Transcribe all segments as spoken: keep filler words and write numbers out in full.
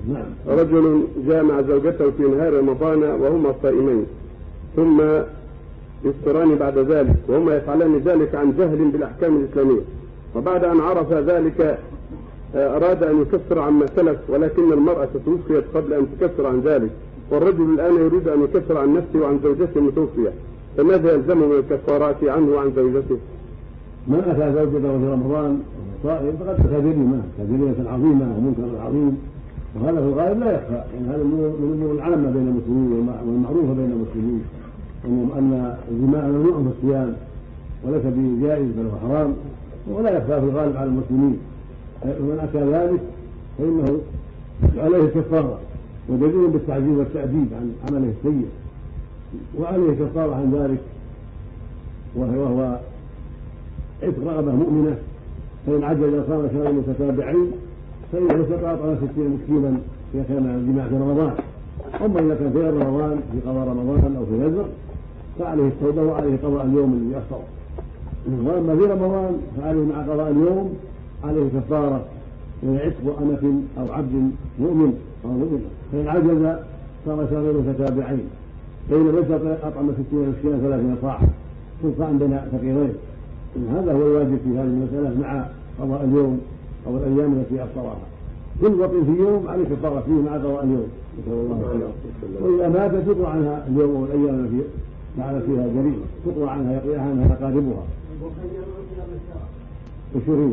نعم. رجل جامع زوجته في نهار رمضان وهما صائمين ثم يفطران بعد ذلك وهما يفعلان ذلك عن جهل بالأحكام الإسلامية، وبعد أن عرف ذلك أراد أن يكفر عما سلف، ولكن المرأة توفيت قبل أن تكفر عن ذلك، والرجل الآن يريد أن يكفر عن نفسه وعن زوجته المتوفية، فماذا يلزمه من الكفارات عنه وعن زوجته؟ من أتى زوجته في رمضان صائم فقد أتى جريمة كجريمة عظيمة ومنكر عظيم، وهذا في الغالب لا يخفى، يعني هذا من الأمور العامة بين المسلمين والمعروفة بين المسلمين، أن الجماع ممنوع في الصيام وليس بجائز بل هو حرام، ولا يخفى في الغالب على المسلمين. ومن أتى ذلك فإنه عليه كفارة ودليل بالتعذيب والتأديب عن عمله السيء، وعليه كفارة عن ذلك وهو عتق رغبة مؤمنة، فإن عجل صام شهرين متتابعين فإنه استطاع طعام ستين مسكينا إذا كان الجماع في رمضان. أما إذا كان في غير رمضان في قضاء رمضان أو في نذر فعليه التوبة وعليه قضاء اليوم الذي أفطر. وأما في رمضان فعليه مع قضاء اليوم عليه كفارة من عتق أمة أو عبد مؤمن أو مؤمن، فإن عجز صام شهرين متتابعين، فإن لم يستطع أطعم ستين مسكينا ثلاثين صاع سلطان بين فقيرين. هذا هو الواجب في هذه المسألة مع قضاء اليوم أو الأيام التي أفطرها. كل وقت في يوم عليه كفارة فيه مع قضاء اليوم، نسأل الله خيرا. وإذا ماتت تقضى عنها اليوم أو الأيام التي فعل فيها جريمة، تقضى عنها يقضيها عنها أقاربها. وشهود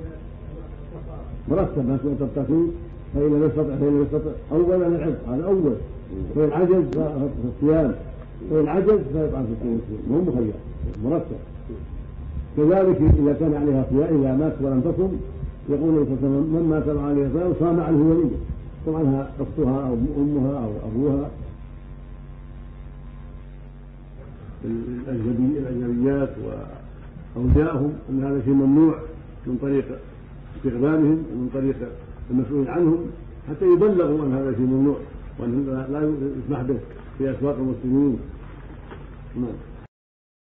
مرتب ما تبتكي، فإن لم يستطع فإن لم يستطع أولا العتق، هذا أول، فإن عجز فالصيام، فإن عجز فيطعم ستين مسكين، مو مخير مرتب. كذلك إذا كان عليها صيام إذا مات ولم تصم يقول من مات عليه صيام صام عنه وليه، صام عنها أختها أو أمها أو أبوها. الأجنبيات وأوليائهم أن هذا شيء ممنوع من طريق استخدامهم ومن طريق المسؤول عنهم حتى يبلغوا أن هذا شيء ممنوع وأن لا يسمح به في أسواق المسلمين. نعم.